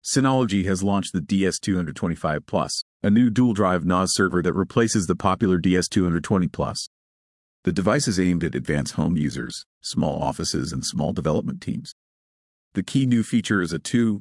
Synology has launched the DS225 Plus, a new dual-drive NAS server that replaces the popular DS220 Plus. The device is aimed at advanced home users, small offices, and small development teams. The key new feature is a 2.5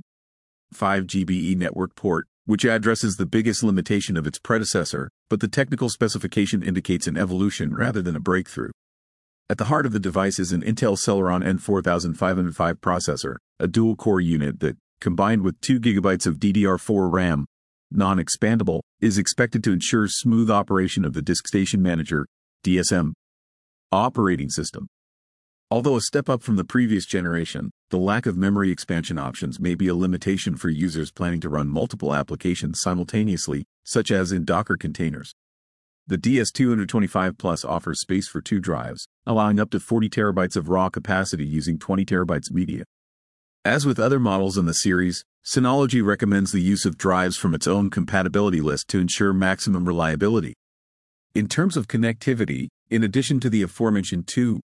GBE network port, which addresses the biggest limitation of its predecessor, but the technical specification indicates an evolution rather than a breakthrough. At the heart of the device is an Intel Celeron N4505 processor, a dual-core unit that, combined with 2 GB of DDR4 RAM, non-expandable, is expected to ensure smooth operation of the Disk Station Manager (DSM) operating system. Although a step up from the previous generation, the lack of memory expansion options may be a limitation for users planning to run multiple applications simultaneously, such as in Docker containers. The DS225 Plus offers space for 2 drives, allowing up to 40 TB of raw capacity using 20 TB media. As with other models in the series, Synology recommends the use of drives from its own compatibility list to ensure maximum reliability. In terms of connectivity, in addition to the aforementioned 2.5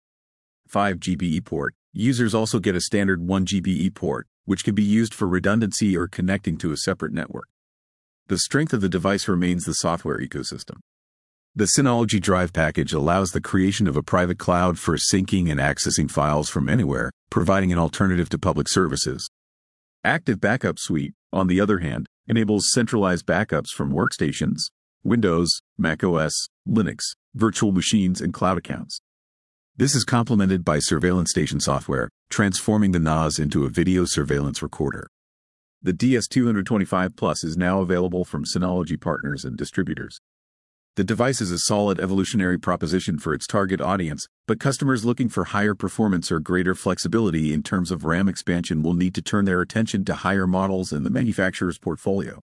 GBE port, users also get a standard 1 GBE port, which can be used for redundancy or connecting to a separate network. The strength of the device remains the software ecosystem. The Synology Drive package allows the creation of a private cloud for syncing and accessing files from anywhere, providing an alternative to public services. Active Backup Suite, on the other hand, enables centralized backups from workstations, Windows, macOS, Linux, virtual machines, and cloud accounts. This is complemented by Surveillance Station software, transforming the NAS into a video surveillance recorder. The DS225 Plus is now available from Synology partners and distributors. The device is a solid evolutionary proposition for its target audience, but customers looking for higher performance or greater flexibility in terms of RAM expansion will need to turn their attention to higher models in the manufacturer's portfolio.